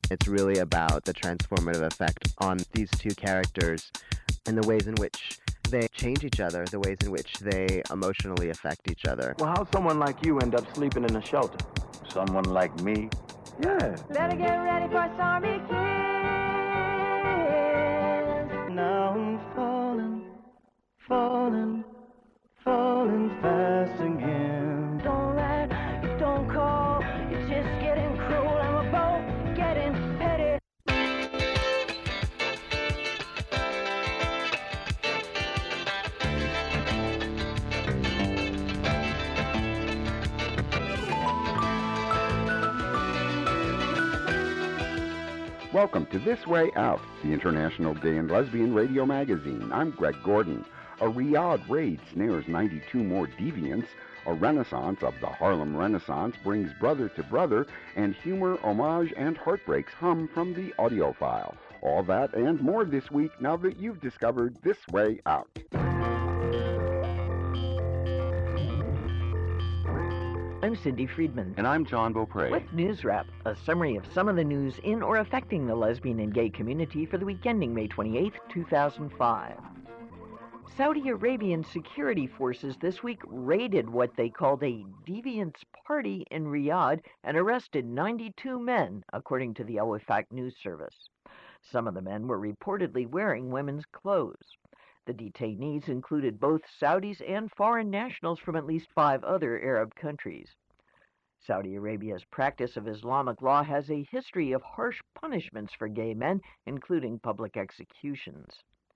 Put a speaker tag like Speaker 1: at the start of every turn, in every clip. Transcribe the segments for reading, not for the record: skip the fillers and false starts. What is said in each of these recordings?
Speaker 1: It's really about the transformative effect on these two characters and the ways in which they change each other, the ways in which they emotionally affect each other.
Speaker 2: Well, how'd someone like you end up sleeping in a shelter?
Speaker 3: Someone like me?
Speaker 2: Yeah.
Speaker 4: Better get ready for Stormy Kiss.
Speaker 5: Now I'm falling fast again.
Speaker 4: Don't write, you don't call, you're just getting cruel and we're both getting petty.
Speaker 6: Welcome to This Way Out, the International Gay and Lesbian Radio Magazine. I'm Greg Gordon. A Riyadh raid snares 92 more deviants. A renaissance of the Harlem Renaissance brings brother to brother, and humor, homage, and heartbreaks hum from the audiophile. All that and more this week now that you've discovered This Way Out.
Speaker 7: I'm Cindy Friedman.
Speaker 8: And I'm John Beaupre.
Speaker 7: With News Wrap, a summary of some of the news in or affecting the lesbian and gay community for the week ending May 28, 2005. Saudi Arabian security forces this week raided what they called a deviants party in Riyadh and arrested 92 men, according to the Al Wefaq news service. Some of the men were reportedly wearing women's clothes. The detainees included both Saudis and foreign nationals from at least 5 other Arab countries. Saudi Arabia's practice of Islamic law has a history of harsh punishments for gay men, including public executions.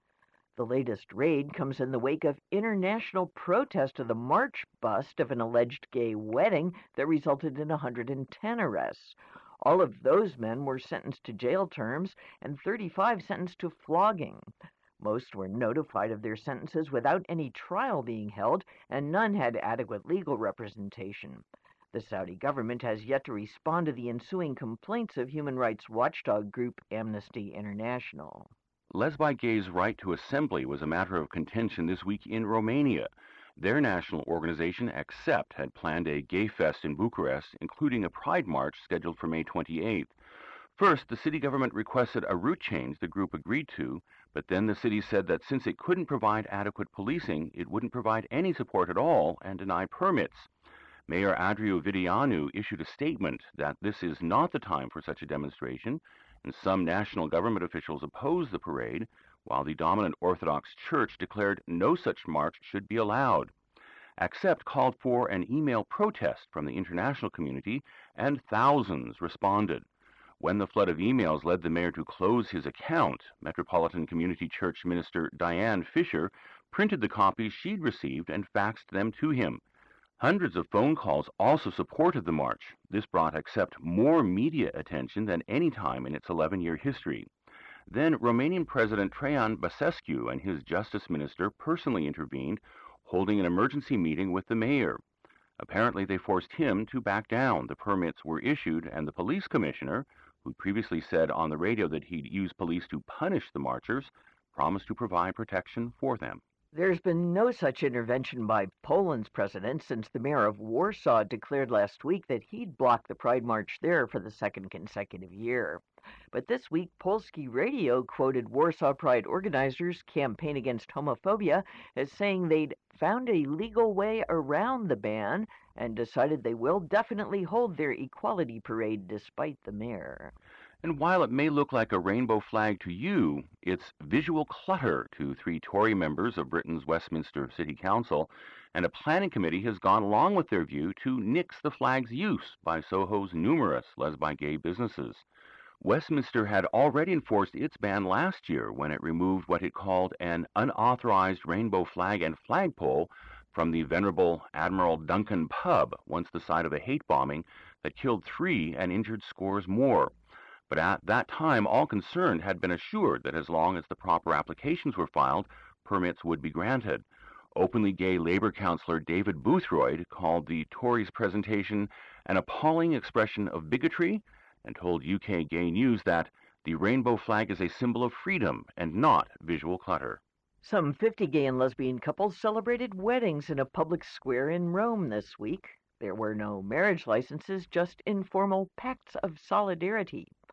Speaker 7: The latest raid comes in the wake of international protest of the March bust of an alleged gay wedding that resulted in 110 arrests. All of those men were sentenced to jail terms and 35 sentenced to flogging. Most were notified of their sentences without any trial being held, and none had adequate legal representation. The Saudi government has yet to respond to the ensuing complaints of human rights watchdog group Amnesty International.
Speaker 8: Lesbi Gay's right to assembly was a matter of contention this week in Romania. Their national organization, Accept, had planned a gay fest in Bucharest, including a pride march scheduled for May 28th. First, the city government requested a route change the group agreed to, but then the city said that since it couldn't provide adequate policing, it wouldn't provide any support at all and denied permits. Mayor Adriu Videanu issued a statement that this is not the time for such a demonstration, and some national government officials opposed the parade, while the dominant Orthodox Church declared no such march should be allowed. Accept called for an email protest from the international community, and thousands responded. When the flood of emails led the mayor to close his account, Metropolitan Community Church Minister Diane Fisher printed the copies she'd received and faxed them to him. Hundreds of phone calls also supported the march. This brought Accept more media attention than any time in its 11-year history. Then Romanian President Traian Băsescu and his justice minister personally intervened, holding an emergency meeting with the mayor. Apparently they forced him to back down. The permits were issued, and the police commissioner, who previously said on the radio that he'd use police to punish the marchers, promised to provide protection for them.
Speaker 7: There's been no such intervention by Poland's president since the mayor of Warsaw declared last week that he'd block the Pride March there for the second consecutive year. But this week, Polski Radio quoted Warsaw Pride organizers' campaign against homophobia as saying they'd found a legal way around the ban and decided they will definitely hold their equality parade despite the mayor.
Speaker 8: And while it may look like a rainbow flag to you, it's visual clutter to 3 Tory members of Britain's Westminster City Council, and a planning committee has gone along with their view to nix the flag's use by Soho's numerous lesbi-gay businesses. Westminster had already enforced its ban last year when it removed what it called an unauthorized rainbow flag and flagpole from the venerable Admiral Duncan pub, once the site of a hate bombing that killed 3 and injured scores more. But at that time, all concerned had been assured that as long as the proper applications were filed, permits would be granted. Openly gay Labour councillor David Boothroyd called the Tories' presentation an appalling expression of bigotry and told UK Gay News that the rainbow flag is a symbol of freedom and not visual clutter.
Speaker 7: Some 50 gay and lesbian couples celebrated weddings in a public square in Rome this week. There were no marriage licenses, just informal pacts of solidarity.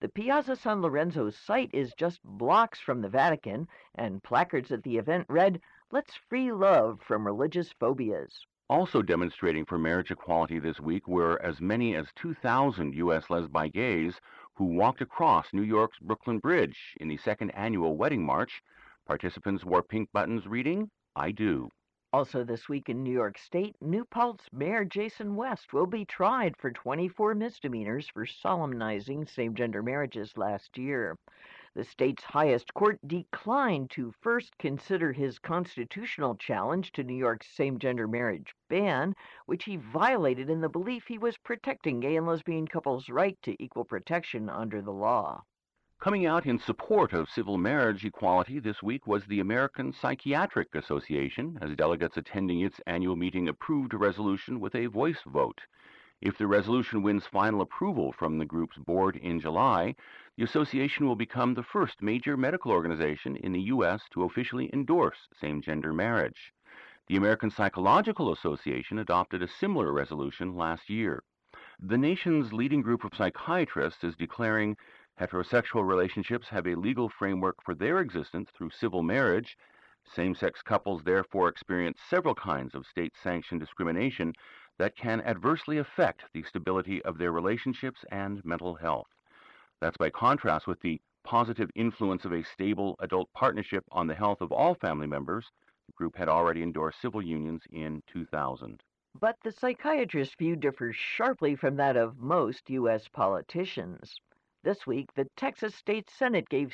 Speaker 7: The Piazza San Lorenzo site is just blocks from the Vatican, and placards at the event read, "Let's free love from religious phobias."
Speaker 8: Also demonstrating for marriage equality this week were as many as 2,000 U.S. lesbi gays who walked across New York's Brooklyn Bridge in the second annual Wedding March. Participants wore pink buttons reading, "I do."
Speaker 7: Also this week in New York State, New Paltz Mayor Jason West will be tried for 24 misdemeanors for solemnizing same-gender marriages last year. The state's highest court declined to first consider his constitutional challenge to New York's same-gender marriage ban, which he violated in the belief he was protecting gay and lesbian couples' right to equal protection under the law.
Speaker 8: Coming out in support of civil marriage equality this week was the American Psychiatric Association, as delegates attending its annual meeting approved a resolution with a voice vote. If the resolution wins final approval from the group's board in July, the association will become the first major medical organization in the U.S. to officially endorse same-gender marriage. The American Psychological Association adopted a similar resolution last year. The nation's leading group of psychiatrists is declaring heterosexual relationships have a legal framework for their existence through civil marriage. Same-sex couples therefore experience several kinds of state-sanctioned discrimination that can adversely affect the stability of their relationships and mental health. That's by contrast with the positive influence of a stable adult partnership on the health of all family members. The group had already endorsed civil unions in 2000.
Speaker 7: But the psychiatrist's view differs sharply from that of most U.S. politicians. This week, the Texas State Senate gave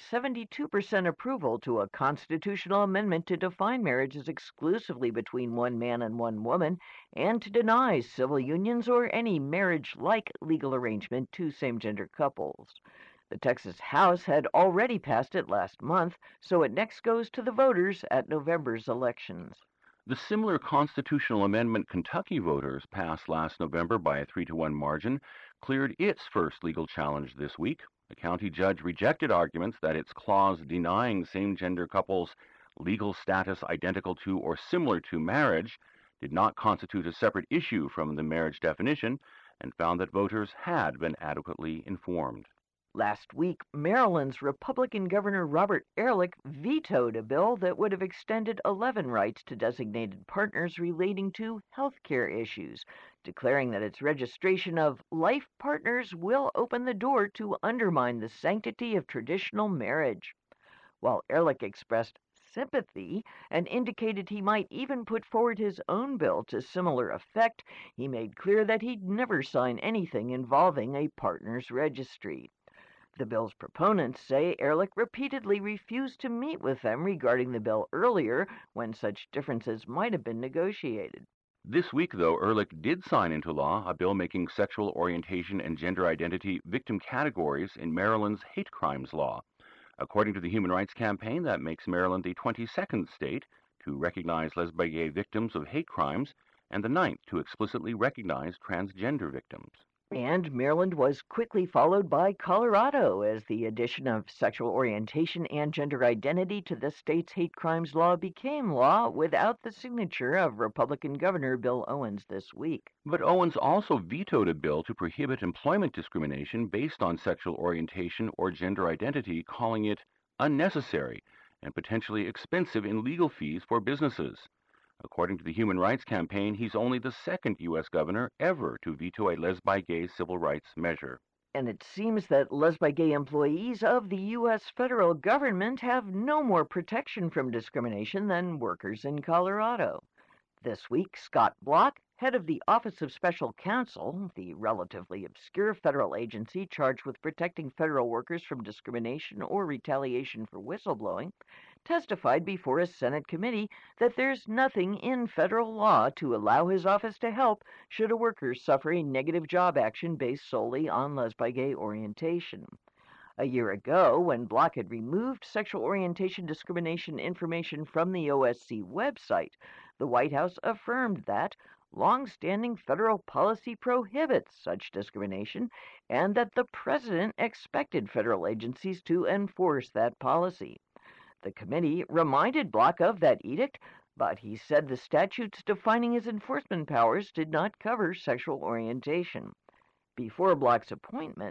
Speaker 7: 72% approval to a constitutional amendment to define marriage as exclusively between one man and one woman, and to deny civil unions or any marriage-like legal arrangement to same-gender couples. The Texas House had already passed it last month, so it next goes to the voters at November's elections.
Speaker 8: The similar constitutional amendment Kentucky voters passed last November by a 3-1 margin cleared its first legal challenge this week. A county judge rejected arguments that its clause denying same-gender couples legal status identical to or similar to marriage did not constitute a separate issue from the marriage definition, and found that voters had been adequately informed.
Speaker 7: Last week, Maryland's Republican Governor Robert Ehrlich vetoed a bill that would have extended 11 rights to designated partners relating to health care issues, declaring that its registration of life partners will open the door to undermine the sanctity of traditional marriage. While Ehrlich expressed sympathy and indicated he might even put forward his own bill to similar effect, he made clear that he'd never sign anything involving a partners registry. The bill's proponents say Ehrlich repeatedly refused to meet with them regarding the bill earlier, when such differences might have been negotiated.
Speaker 8: This week, though, Ehrlich did sign into law a bill making sexual orientation and gender identity victim categories in Maryland's hate crimes law. According to the Human Rights Campaign, that makes Maryland the 22nd state to recognize lesbian-gay victims of hate crimes and the 9th to explicitly recognize transgender victims.
Speaker 7: And Maryland was quickly followed by Colorado, as the addition of sexual orientation and gender identity to the state's hate crimes law became law without the signature of Republican Governor Bill Owens this week.
Speaker 8: But Owens also vetoed a bill to prohibit employment discrimination based on sexual orientation or gender identity, calling it unnecessary and potentially expensive in legal fees for businesses. According to the Human Rights Campaign, he's only the second U.S. governor ever to veto a lesbi-gay civil rights measure.
Speaker 7: And it seems that lesbi-gay employees of the U.S. federal government have no more protection from discrimination than workers in Colorado. This week, Scott Block, head of the Office of Special Counsel, the relatively obscure federal agency charged with protecting federal workers from discrimination or retaliation for whistleblowing, testified before a Senate committee that there's nothing in federal law to allow his office to help should a worker suffer a negative job action based solely on lesbi-gay orientation. A year ago, when Block had removed sexual orientation discrimination information from the OSC website, the White House affirmed that long-standing federal policy prohibits such discrimination and that the president expected federal agencies to enforce that policy. The committee reminded Block of that edict, but he said the statutes defining his enforcement powers did not cover sexual orientation. Before Block's appointment,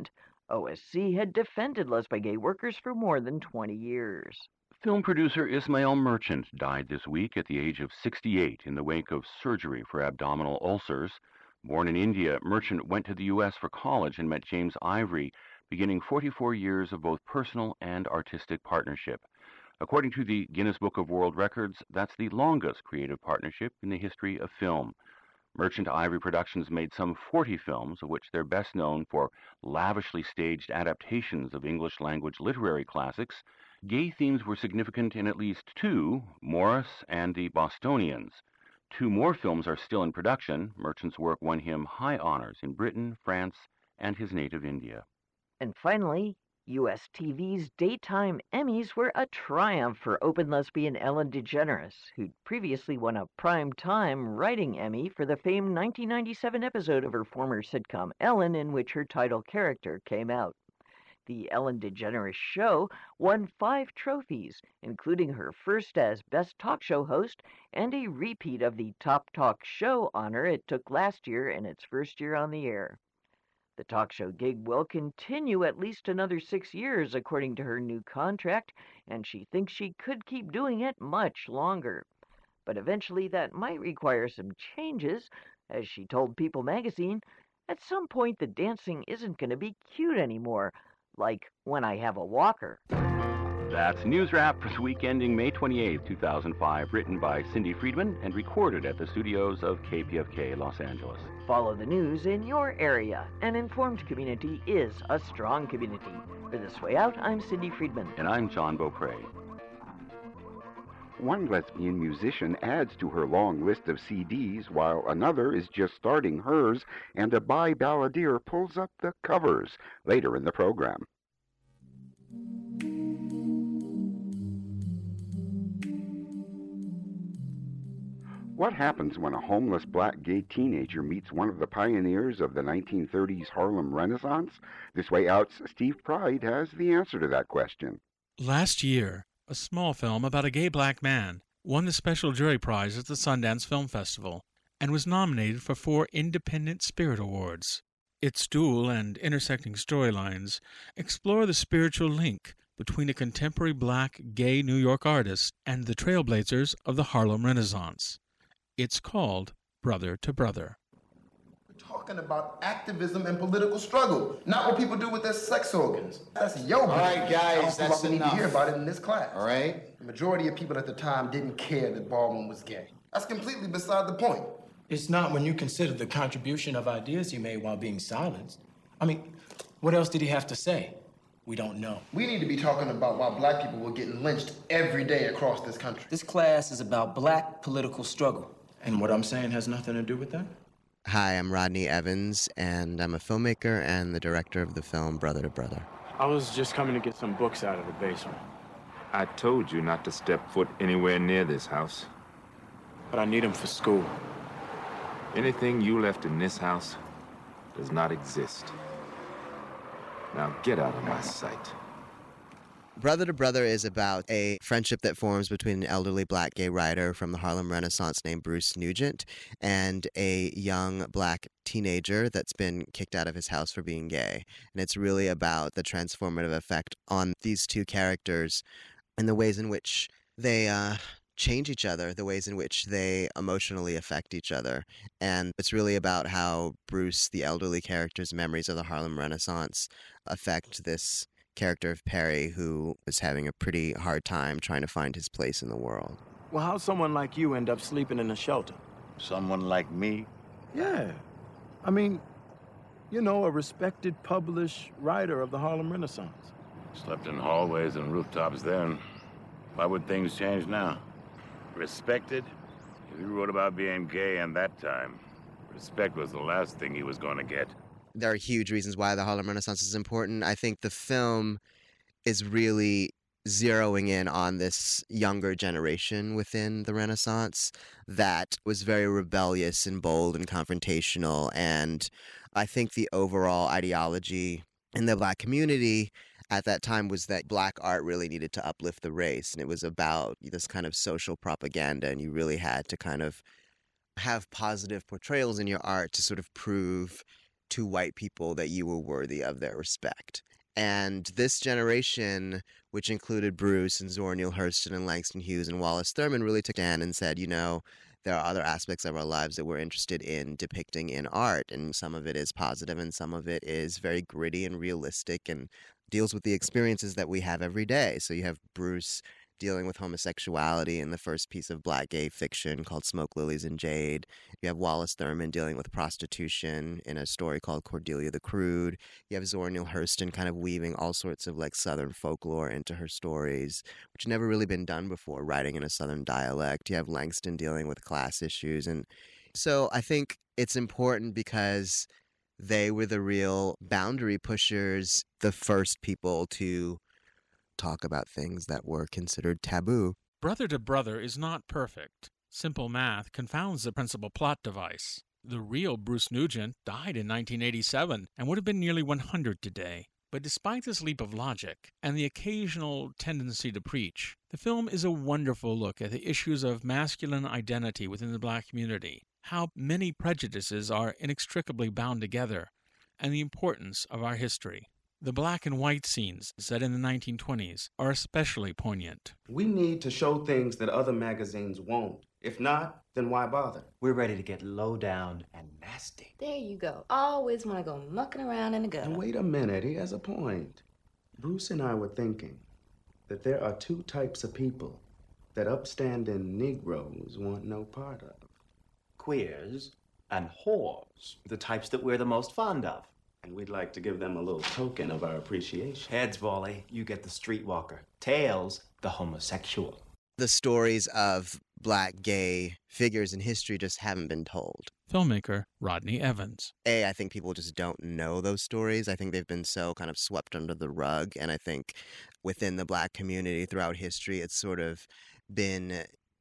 Speaker 7: OSC had defended lesbian-gay workers for more than 20 years.
Speaker 8: Film producer Ismail Merchant died this week at the age of 68 in the wake of surgery for abdominal ulcers. Born in India, Merchant went to the U.S. for college and met James Ivory, beginning 44 years of both personal and artistic partnership. According to the Guinness Book of World Records, that's the longest creative partnership in the history of film. Merchant Ivory Productions made some 40 films, of which they're best known for lavishly staged adaptations of English-language literary classics. Gay themes were significant in at least two, Morris and the Bostonians. Two more films are still in production. Merchant's work won him high honors in Britain, France, and his native India.
Speaker 7: And finally, U.S. TV's daytime Emmys were a triumph for open lesbian Ellen DeGeneres, who'd previously won a Primetime Writing Emmy for the famed 1997 episode of her former sitcom Ellen, in which her title character came out. The Ellen DeGeneres Show won 5 trophies, including her first as Best Talk Show host and a repeat of the Top Talk Show honor it took last year in its first year on the air. The talk show gig will continue at least another 6 years, according to her new contract, and she thinks she could keep doing it much longer. But eventually that might require some changes. As she told People magazine, at some point the dancing isn't going to be cute anymore, like when I have a walker.
Speaker 8: That's News Wrap for the week ending May 28, 2005, written by Cindy Friedman and recorded at the studios of KPFK Los Angeles.
Speaker 7: Follow the news in your area. An informed community is a strong community. For This Way Out, I'm Cindy Friedman.
Speaker 8: And I'm John Beaupre.
Speaker 6: One lesbian musician adds to her long list of CDs, while another is just starting hers, and a bi-balladeer pulls up the covers later in the program. What happens when a homeless black gay teenager meets one of the pioneers of the 1930s Harlem Renaissance? This Way Out's Steve Pride has the answer to that question.
Speaker 9: Last year, a small film about a gay black man won the special jury prize at the Sundance Film Festival and was nominated for 4 Independent Spirit Awards. Its dual and intersecting storylines explore the spiritual link between a contemporary black gay New York artist and the trailblazers of the Harlem Renaissance. It's called Brother to Brother.
Speaker 10: We're talking about activism and political struggle, not what people do with their sex organs. That's your business.
Speaker 11: All right, guys, that's
Speaker 10: we need
Speaker 11: enough.
Speaker 10: to hear about it in this class.
Speaker 11: All right?
Speaker 10: The majority of people at the time didn't care that Baldwin was gay. That's completely beside the point.
Speaker 12: It's not when you consider the contribution of ideas he made while being silenced. I mean, what else did he have to say? We don't know.
Speaker 10: We need to be talking about why black people were getting lynched every day across this country.
Speaker 12: This class is about black political struggle. And what I'm saying has nothing to do with that?
Speaker 1: Hi, I'm Rodney Evans, and I'm a filmmaker and the director of the film Brother to Brother.
Speaker 13: I was just coming to get some books out of the basement.
Speaker 14: I told you not to step foot anywhere near this house.
Speaker 13: But I need them for school.
Speaker 14: Anything you left in this house does not exist. Now get out of my sight.
Speaker 1: Brother to Brother is about a friendship that forms between an elderly black gay writer from the Harlem Renaissance named Bruce Nugent and a young black teenager that's been kicked out of his house for being gay. And it's really about the transformative effect on these two characters and the ways in which they change each other, the ways in which they emotionally affect each other. And it's really about how Bruce, the elderly character's memories of the Harlem Renaissance affect this character of Perry, who is having a pretty hard time trying to find his place in the world.
Speaker 2: Well, how'd someone like you end up sleeping in a shelter?
Speaker 3: Someone like me?
Speaker 2: Yeah. I mean, you know, a respected, published writer of the Harlem Renaissance.
Speaker 15: Slept in hallways and rooftops then. Why would things change now? Respected? If he wrote about being gay in that time, respect was the last thing he was going to get.
Speaker 1: There are huge reasons why the Harlem Renaissance is important. I think the film is really zeroing in on this younger generation within the Renaissance that was very rebellious and bold and confrontational. And I think the overall ideology in the black community at that time was that black art really needed to uplift the race. And it was about this kind of social propaganda. And you really had to kind of have positive portrayals in your art to sort of prove to white people that you were worthy of their respect. And this generation, which included Bruce and Zora Neale Hurston and Langston Hughes and Wallace Thurman, really took a stand and said, you know, there are other aspects of our lives that we're interested in depicting in art. And some of it is positive and some of it is very gritty and realistic and deals with the experiences that we have every day. So you have Bruce dealing with homosexuality in the first piece of black gay fiction called Smoke, Lilies, and Jade. You have Wallace Thurman dealing with prostitution in a story called Cordelia the Crude. You have Zora Neale Hurston kind of weaving all sorts of like Southern folklore into her stories, which had never really been done before, writing in a Southern dialect. You have Langston dealing with class issues. And so I think it's important because they were the real boundary pushers, the first people to talk about things that were considered taboo.
Speaker 9: Brother to Brother is not perfect. Simple math confounds the principal plot device. The real Bruce Nugent died in 1987 and would have been nearly 100 today. But despite this leap of logic and the occasional tendency to preach, the film is a wonderful look at the issues of masculine identity within the black community, how many prejudices are inextricably bound together, and the importance of our history. The black and white scenes set in the 1920s are especially poignant.
Speaker 11: We need to show things that other magazines won't. If not, then why bother?
Speaker 16: We're ready to get low down and nasty.
Speaker 17: There you go. Always want to go mucking around in the gutter.
Speaker 11: And wait a minute, he has a point. Bruce and I were thinking that there are two types of people that upstanding Negroes want no part of.
Speaker 16: Queers and whores, the types that we're the most fond of.
Speaker 11: And we'd like to give them a little token of our appreciation.
Speaker 16: Heads, Wally, you get the streetwalker. Tails, the homosexual.
Speaker 1: The stories of black gay figures in history just haven't been told.
Speaker 9: Filmmaker Rodney Evans.
Speaker 1: I think people just don't know those stories. I think they've been so kind of swept under the rug. And I think within the black community throughout history, it's sort of been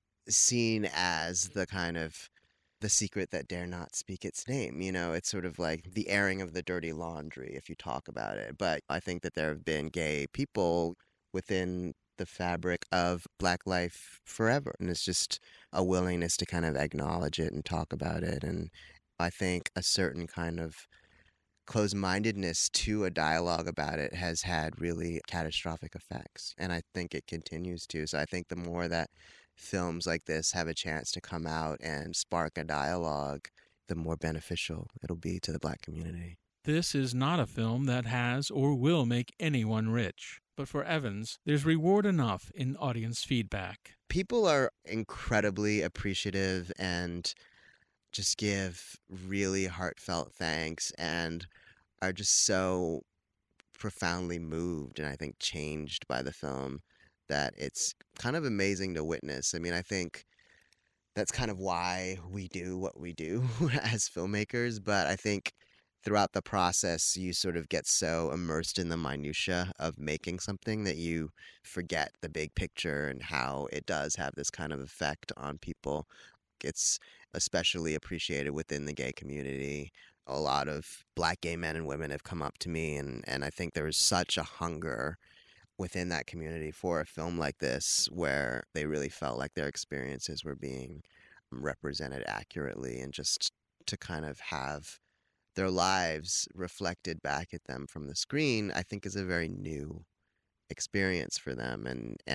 Speaker 1: seen as the kind of the secret that dare not speak its name. You know, it's sort of like the airing of the dirty laundry if you talk about it. But I think that there have been gay people within the fabric of black life forever. And it's just a willingness to kind of acknowledge it and talk about it. And I think a certain kind of closed-mindedness to a dialogue about it has had really catastrophic effects. And I think it continues to. So I think the more that films like this have a chance to come out and spark a dialogue, the more beneficial it'll be to the black community.
Speaker 9: This is not a film that has or will make anyone rich. But for Evans, there's reward enough in audience feedback.
Speaker 1: People are incredibly appreciative and just give really heartfelt thanks and are just so profoundly moved and I think changed by the film that it's kind of amazing to witness. I mean, I think that's kind of why we do what we do as filmmakers, but I think throughout the process, you sort of get so immersed in the minutia of making something that you forget the big picture and how it does have this kind of effect on people. It's especially appreciated within the gay community. A lot of black gay men and women have come up to me, and I think there is such a hunger within that community for a film like this where they really felt like their experiences were being represented accurately, and just to kind of have their lives reflected back at them from the screen, I think is a very new experience for them.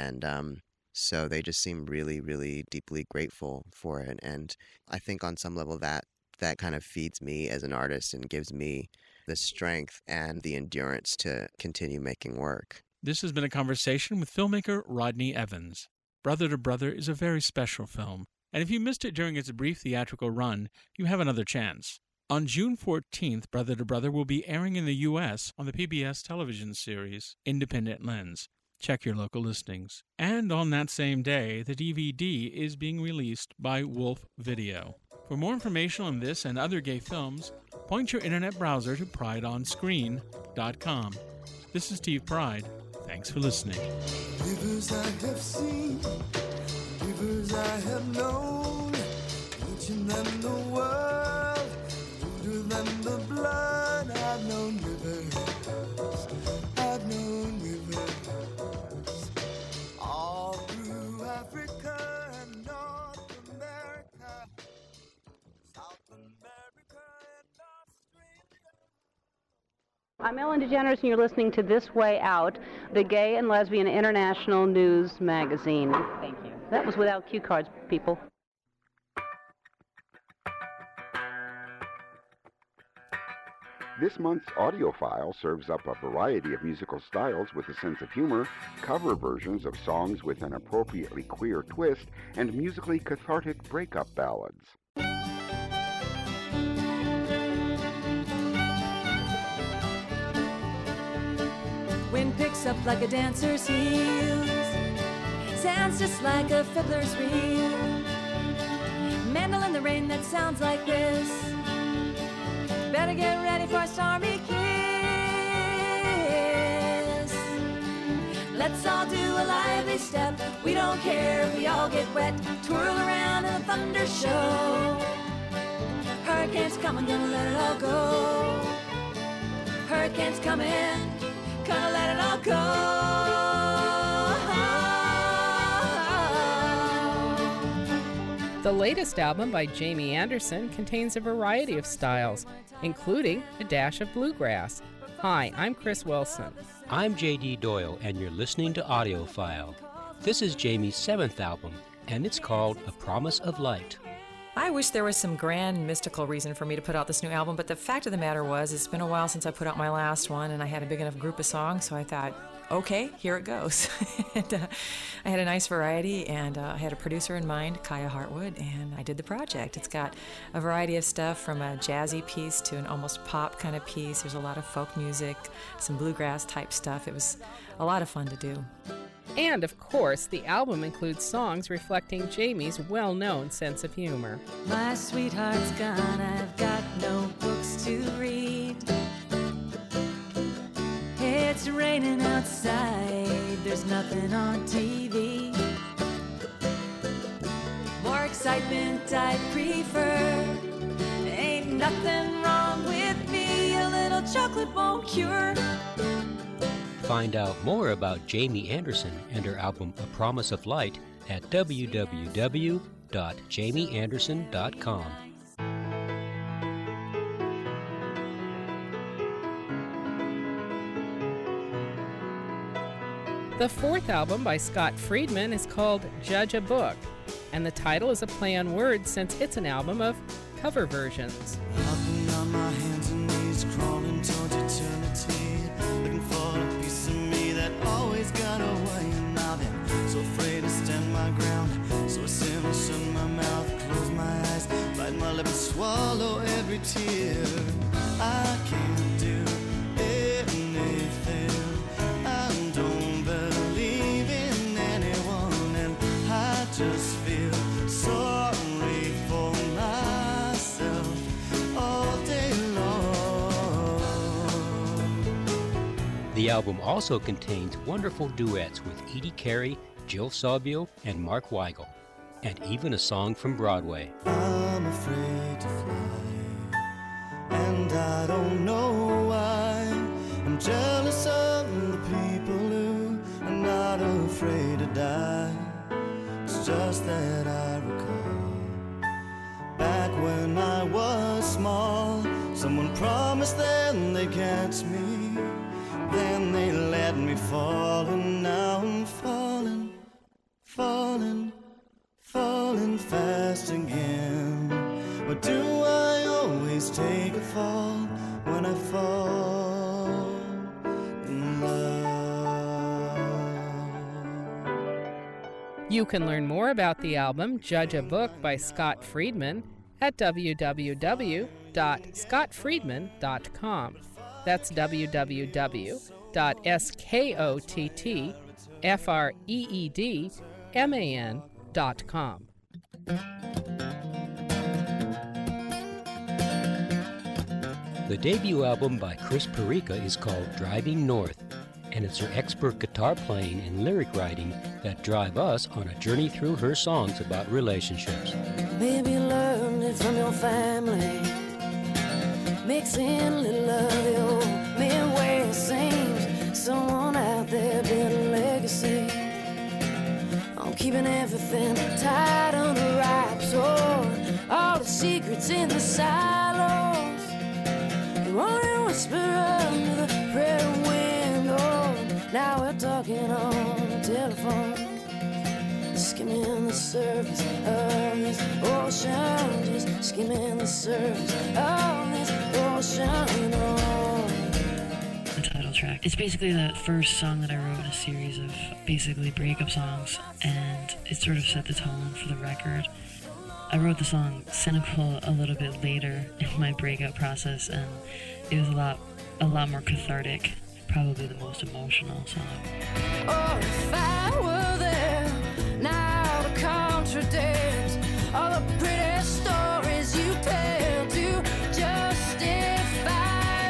Speaker 1: And so they just seem really, really deeply grateful for it. And I think on some level that kind of feeds me as an artist and gives me the strength and the endurance to continue making work.
Speaker 9: This has been a conversation with filmmaker Rodney Evans. Brother to Brother is a very special film, and if you missed it during its brief theatrical run, you have another chance. On June 14th, Brother to Brother will be airing in the U.S. on the PBS television series Independent Lens. Check your local listings. And on that same day, the DVD is being released by Wolf Video. For more information on this and other gay films, point your internet browser to prideonscreen.com. This is Steve Pride. Thanks for listening.
Speaker 18: Rivers I have seen, rivers I have known, ancient than the world, older than the blood. I've known rivers, I've known rivers, all through Africa and North America, South America and Australia.
Speaker 19: I'm Ellen DeGeneres, and you're listening to This Way Out, the Gay and Lesbian International News Magazine. Thank you. That was without cue cards, people.
Speaker 6: This month's audiophile serves up a variety of musical styles with a sense of humor, cover versions of songs with an appropriately queer twist, and musically cathartic breakup ballads.
Speaker 20: Wind picks up like a dancer's heels, sounds just like a fiddler's reel. Mandel in the rain that sounds like this. Better get ready for a stormy kiss. Let's all do a lively step. We don't care if we all get wet. Twirl around in a thunder show. Hurricanes coming, gonna let it all go. Hurricanes coming, gonna let it all go.
Speaker 21: The latest album by Jamie Anderson contains a variety of styles, including a dash of bluegrass. Hi, I'm Chris Wilson.
Speaker 22: I'm J.D. Doyle, and you're listening to AudioFile. This is Jamie's 7th album, and it's called A Promise of Light.
Speaker 23: I wish there was some grand mystical reason for me to put out this new album, but the fact of the matter was it's been a while since I put out my last one, and I had a big enough group of songs, so I thought, okay, here it goes. And, I had a nice variety, and I had a producer in mind, Kaya Hartwood, and I did the project. It's got a variety of stuff from a jazzy piece to an almost pop kind of piece. There's a lot of folk music, some bluegrass type stuff. It was a lot of fun to do.
Speaker 21: And, of course, the album includes songs reflecting Jamie's well-known sense of humor.
Speaker 20: My sweetheart's gone, I've got no books to read. It's raining outside, there's nothing on TV. More excitement I prefer. Ain't nothing wrong with me, a little chocolate won't cure.
Speaker 22: Find out more about Jamie Anderson and her album A Promise of Light at www.jamieanderson.com.
Speaker 21: The 4th album by Scott Friedman is called Judge a Book, and the title is a play on words since it's an album of cover versions.
Speaker 18: Hopping on my hands and knees, crawling towards eternity, looking for a piece of me that always got away. And I've been so afraid to stand my ground, so I simply shut my mouth, close my eyes, bite my lip and swallow every tear. I can't do anything. I don't believe in anyone, and I just feel sorry for myself all day long.
Speaker 22: The album also contains wonderful duets with Edie Carey, Jill Sobio, and Mark Weigel, and even a song from Broadway.
Speaker 18: I'm afraid to fly, and I don't know why. I'm jealous of the people who are not afraid to die. It's just that I recall back when I was small, someone promised then they'd catch me, then they let me fall, and now I'm falling, falling, falling fast again. But do I always take a fall when I fall in love?
Speaker 21: You can learn more about the album Judge a Book by Scott Friedman at www.scottfriedman.com. That's www.scottfreedman.com.
Speaker 22: The debut album by Chris Perica is called Driving North, and it's her expert guitar playing and lyric writing that drive us on a journey through her songs about relationships.
Speaker 20: Maybe learn it from your family. Mixing a little of your Midwest seems someone out there built a legacy on keeping everything tight under wraps, or all the secrets in the silos. You only whisper under the Now we're talking on the telephone, skimming the surface of this ocean, just skimming the surface of this ocean.
Speaker 4: The title track. It's basically the first song that I wrote in a series of basically breakup songs, and it sort of set the tone for the record. I wrote the song Cynical a little bit later in my breakup process, and it was a lot more cathartic, probably the most emotional song.
Speaker 20: Oh, if I were there now to contradict all the pretty stories you tell to justify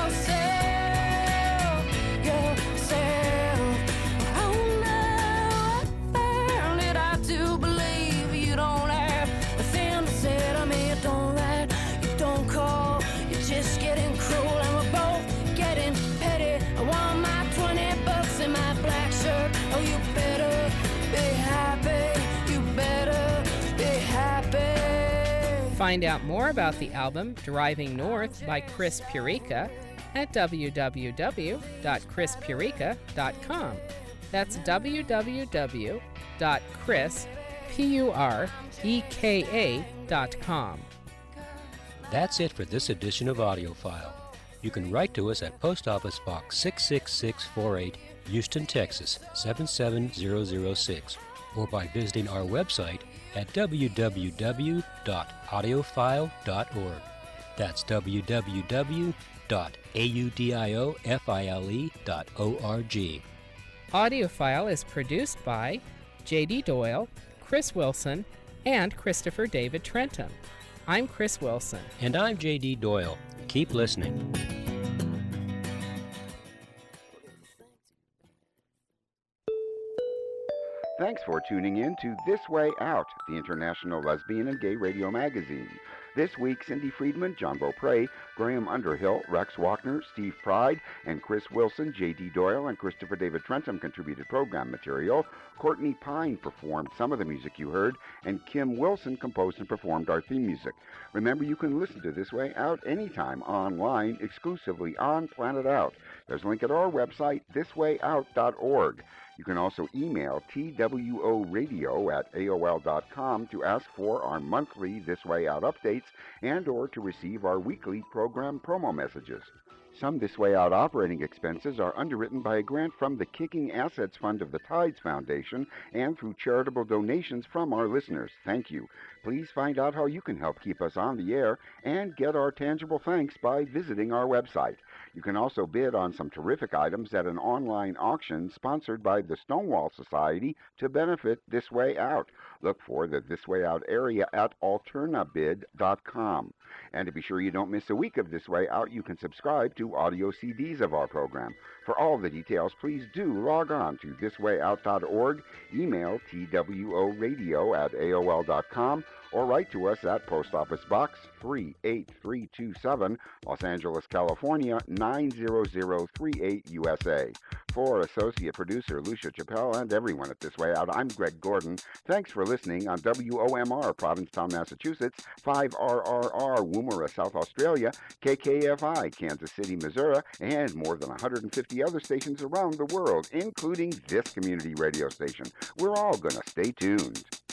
Speaker 20: yourself. Oh no, what fair did I do believe you don't have a thing to say to me? You don't write, you don't call, you're just getting cruel, and we're both getting petty. I want my 20 bucks in my black shirt. Oh, you better be happy. You better be happy.
Speaker 21: Find out more about the album Driving North by Chris Purica at www.chrispurica.com. That's www.chrispureka.com.
Speaker 22: That's it for this edition of AudioFile. You can write to us at Post Office Box 66648, Houston, Texas 77006, or by visiting our website at www.audiofile.org. That's www.audiofile.org.
Speaker 21: AudioFile is produced by J.D. Doyle, Chris Wilson, and Christopher David Trentham. I'm Chris Wilson.
Speaker 22: And I'm J.D. Doyle. Keep listening.
Speaker 6: Thanks for tuning in to This Way Out, the international lesbian and gay radio magazine. This week, Cindy Friedman, John Beaupre, Graham Underhill, Rex Walkner, Steve Pride, and Chris Wilson, J.D. Doyle, and Christopher David Trentham contributed program material. Courtney Pine performed some of the music you heard, and Kim Wilson composed and performed our theme music. Remember, you can listen to This Way Out anytime online, exclusively on Planet Out. There's a link at our website, thiswayout.org. You can also email tworadio@aol.com to ask for our monthly This Way Out updates and or to receive our weekly program promo messages. Some This Way Out operating expenses are underwritten by a grant from the Kicking Assets Fund of the Tides Foundation and through charitable donations from our listeners. Thank you. Please find out how you can help keep us on the air and get our tangible thanks by visiting our website. You can also bid on some terrific items at an online auction sponsored by the Stonewall Society to benefit This Way Out. Look for the This Way Out area at alternabid.com. And to be sure you don't miss a week of This Way Out, you can subscribe to audio CDs of our program. For all the details, please do log on to thiswayout.org, email tworadio@aol.com, or write to us at Post Office Box 38327, Los Angeles, California 90038, USA. For Associate Producer Lucia Chappelle and everyone at This Way Out, I'm Greg Gordon. Thanks for listening on WOMR, Provincetown, Massachusetts, 5RRR, Woomera, South Australia, KKFI, Kansas City, Missouri, and more than 150 other stations around the world, including this community radio station. We're all going to stay tuned.